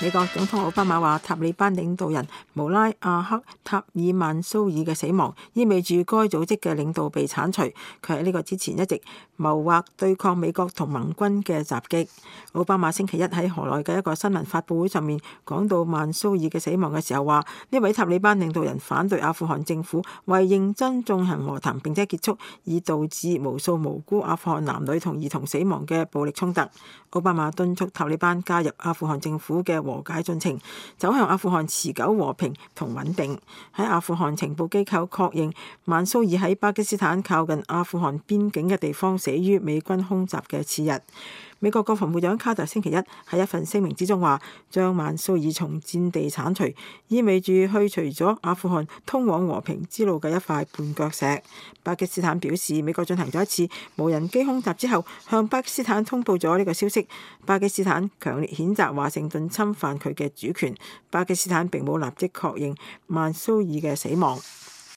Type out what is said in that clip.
美國總統奧巴馬話，塔利班領導人穆拉阿克塔爾曼蘇爾嘅死亡，意味住該組織嘅領導被剷除。佢喺呢個之前一直謀劃對抗美國同盟軍嘅襲擊。奧巴馬星期一喺河內嘅一個新聞發佈會上面講到曼蘇爾嘅死亡嘅時候話，呢位塔利班領導人反對阿富汗政府為認真進行和談並且結束已導致無數無辜阿富汗男女同兒童死亡嘅暴力衝突。奧巴馬敦促塔利班加入阿富汗政府嘅和解進程，走向阿富汗持久和平同穩定。喺阿富汗情報機構確認曼蘇爾喺巴基斯坦靠近阿富汗邊境嘅地方死於美軍空襲嘅次日。美國國防部長卡特星期一喺一份聲明之中話，將曼蘇爾從戰地剷除，意味住去除咗阿富汗通往和平之路嘅一塊絆腳石。巴基斯坦表示，美國進行咗一次無人機空襲之後，向巴基斯坦通報咗呢個消息。巴基斯坦強烈譴責華盛頓侵犯佢嘅主權。巴基斯坦並冇立即確認曼蘇爾嘅死亡。